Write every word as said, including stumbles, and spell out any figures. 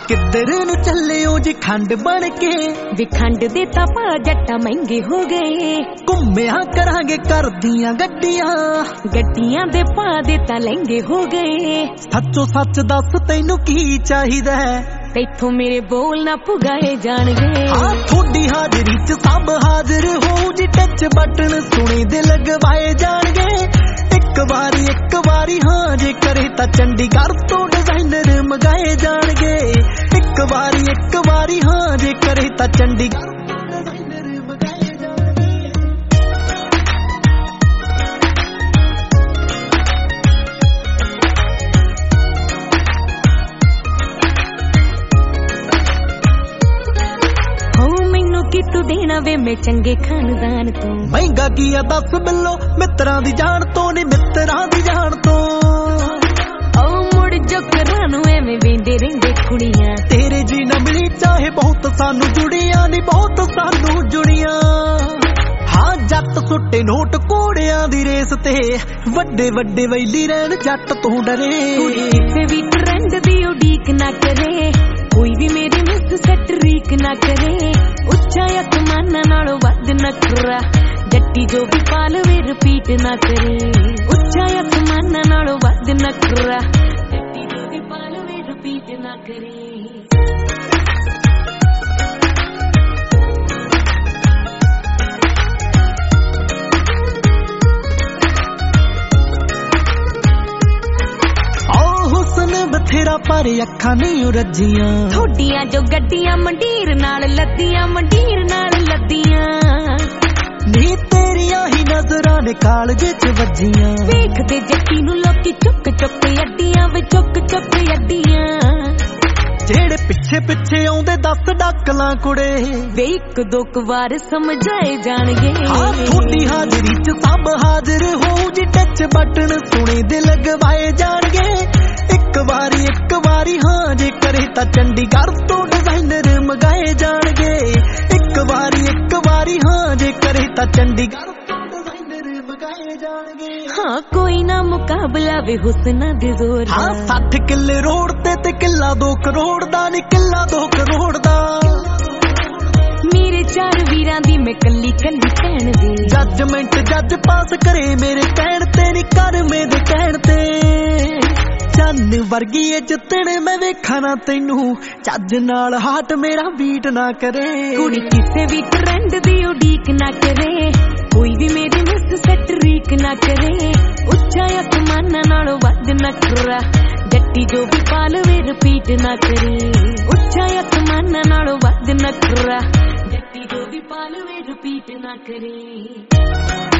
किधर नू चले हो जी खंड बन के वे खंड दे तां पा जट्टा महंगे हो गए। घुम्मिया करांगे कर दियां गड्डियां गड्डियां दे पा दे तां लहंगे हो गए। सच्चो सच दस तैनू की चाहिदा है तैथों मेरे बोल ना पुगाए जाणगे। हाँ थोड़ी हाजरी च सब हाजिर हो जी टच बटन सुने दे लगवाए जाणगे। एक बारी एक बारी हाँ जे करे तां चंडीगढ़ तो डिजाइनर मंगाए जाणगे। एक बारी एक बारी हाँ जे करे तां चंडीगढ़ तो डिजाइनर मंगाए जाणगे। कि तू देना वे मैं चंगे खानदान तो महंगा की है दस बिलो मित्रां दी जान तो नी मित्रां दी जान तो। ओ मुड़ जो करानू एवें वेंदे रहिंदे कुड़ियां तेरे जी न मिली चाहे बहुत सानू जुड़ियां नी बहुत सानू जुड़ियां। हाँ जट सुट्टे नोट कोड़ियां दी रेस ते वड्डे वड्डे वैली रहन जट तो डरे। कुड़ी किसे भी ट्रेंड दी उड़ीक ना करे कोई भी मेरे मिस सट रीक ना करे। उच्चा आसमाना नालों वध नखरा जट्टी जो भी पालवे रिपीट ना करे। उच्चा आसमाना नालों वध नखरा जट्टी जो भी पालवे रिपीट ना करे। बथेरा पर अखां नहीं रजियां थोड़ियां जो गड्डियां मंडीर नाल लद्दियां मंडीर नाल लद्दियां। नी तेरियां ही नजरां ने कालजे च वजियां। वेखदे जट्टी नू लोकी चुक चुक अड्डियां वे चुक चुक अड्डियां। जेड़े पिछे पिछे आउंदे दस डकलां कुड़े वे इक दो वार समझाए जाणगे। हाँ थोड़ी हाजरी च सब हाजिर हो जी टच बटन सुने दे लगवाए जाणगे। एक बारी एक बारी हाँ जे करे तां चंडीगढ़ तो डिजाइनर मंगाए जाणगे। एक बारी एक बारी हाँ जे करे तां चंडीगढ़ तो डिजाइनर मंगाए जाणगे। हाँ कोई ना मुकाबला वे हुस्ना दे जोर दा। हाँ सठ किले रोड ते ते किला दो करोड़ दा नी किला दो करोड़ दा। मेरे चार वीरां दी मैं कल्ली कल्ली भैण दी जजमेंट जज पास करे मेरे कहण ते नी कर मेरे कहण ते। चन्न वर्गी जितण मैं वेखा ना तैनू चज नाल हाट मेरा बीट ना करे। कुड़ी किसे भी ट्रेंड दी उड़ीक ना करे कोई भी मेरे मिस सट रीक ना करे। उच्चा आसमाना नालों वध नखरा जट्टी जो भी पालवे रिपीट ना करे। उच्चा आसमाना नालों वध नखरा जट्टी जो भी पालवे रिपीट ना करे।